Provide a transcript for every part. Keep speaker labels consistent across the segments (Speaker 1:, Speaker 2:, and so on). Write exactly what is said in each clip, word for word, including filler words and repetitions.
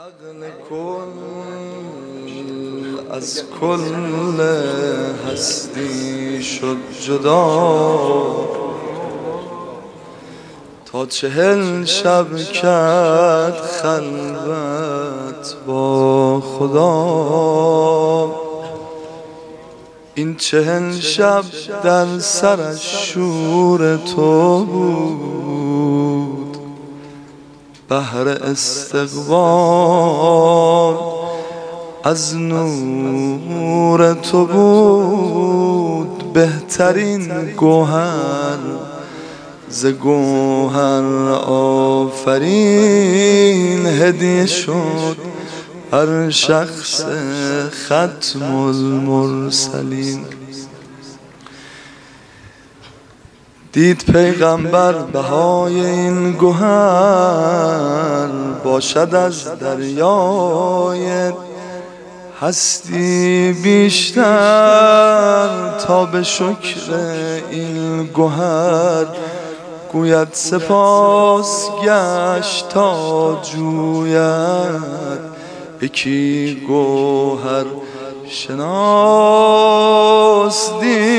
Speaker 1: عقل کل از کل هستی شد جدا، تا چهل شب کرد خلوت با خدا. این چهل شب در سرش شور تو بود، بهر استقبال از نور تو بود. بهترین گوهر ز گوهر آفرین هدیه شد هر شخص ختم المرسلین. دید پیغمبر بهای این گوهر، باشد از دریای هستی بیشتر. تا به شکر این گوهر گوید سپاس گشت، تا جوید یکی گوهر شناس.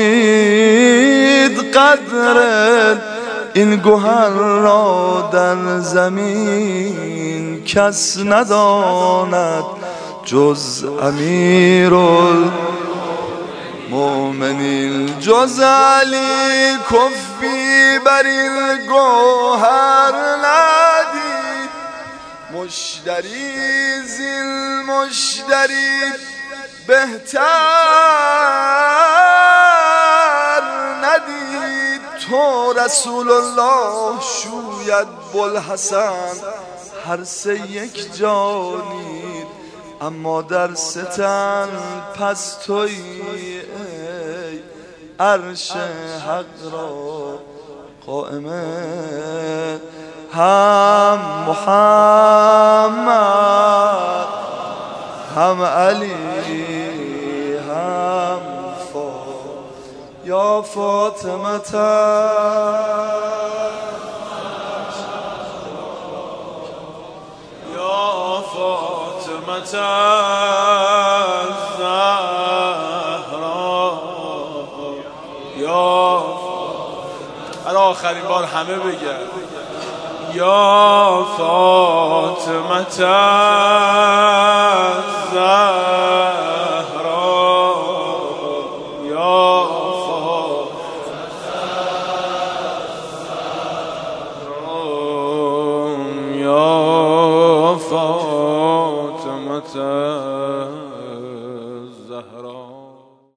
Speaker 1: دید قدر این گوهر را در زمین کس نداند جز امیرالمؤمنین. جز علی کفی بر این گوهر ندید، مشتری زین مشتری بهتر ندید. تو رسول الله شوید بوالحسن هر سه یک جانید، اما در ستن پس تویی ای عرش حق را قائمه. هم محمد هم علی هم فاطمه یا فاطمه
Speaker 2: یا فاطمه الزهرا. یا برای آخرین بار همه بگن یا فاطمه الزهرا. یا فاطمه یا فاطمه الزهرا.